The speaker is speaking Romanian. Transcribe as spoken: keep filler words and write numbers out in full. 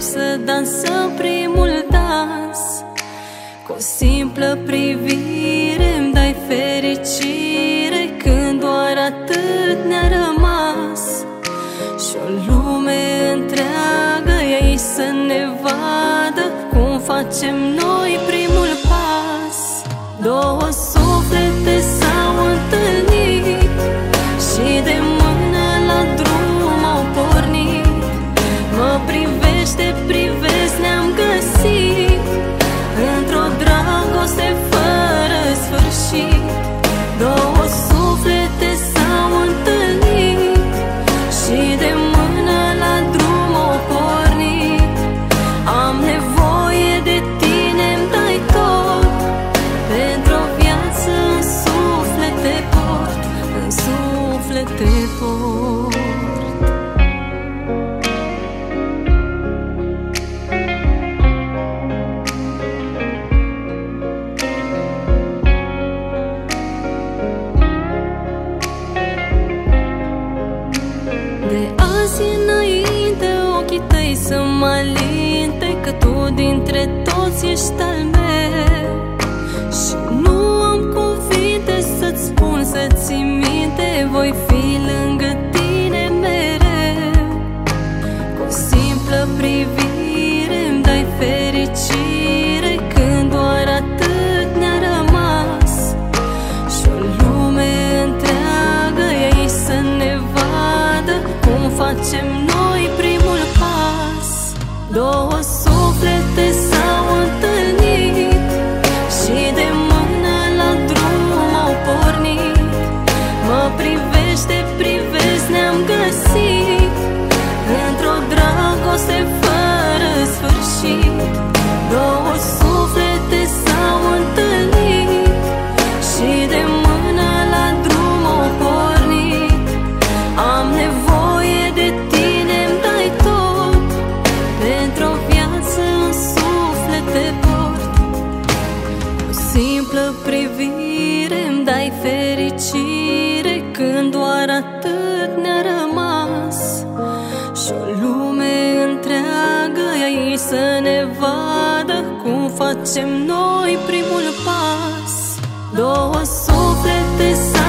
să dansăm primul dans. Cu o simplă privire îmi dai fericire, când doar atât ne-a rămas. Și o lume întreagă e aici să ne vadă cum facem noi primul pas. Două suflete s-au întâlnit și de mână la drum au pornit. Mă privește, privesc, ne-am găsit într-o dragoste fără sfârșit. Două suflete s-au întâlnit și de mână la drum au pornit. Am nevoie de tine, îmi dai tot, pentru o viață în suflet te port, în suflet te port. De azi înainte ochii tăi să mă alinte, că tu dintre toți ești al meu. Și nu am cuvinte să-ți spun, să ții minte, voi fi lângă tine mereu. Cu o simplă privire îmi dai fericire, când doar atât ne-a rămas. Și o lume întreagă e aici să ne vadă cum facem noi primul pas. Două suflete s-au întâlnit și de mână la drum au pornit. Mă privește, privesc, ne-am găsit într-o dragoste fără sfârșit. Două suflete s-au întâlnit și de mână la drum au pornit. Am nevoie de tine, îmi dai tot, pentru o viață în suflet te port. O simplă privire îmi dai fericire, când doar atât ne-a rămas. Și o lume întreagă e aici să ne vadă cum facem noi primul pas. Două suflete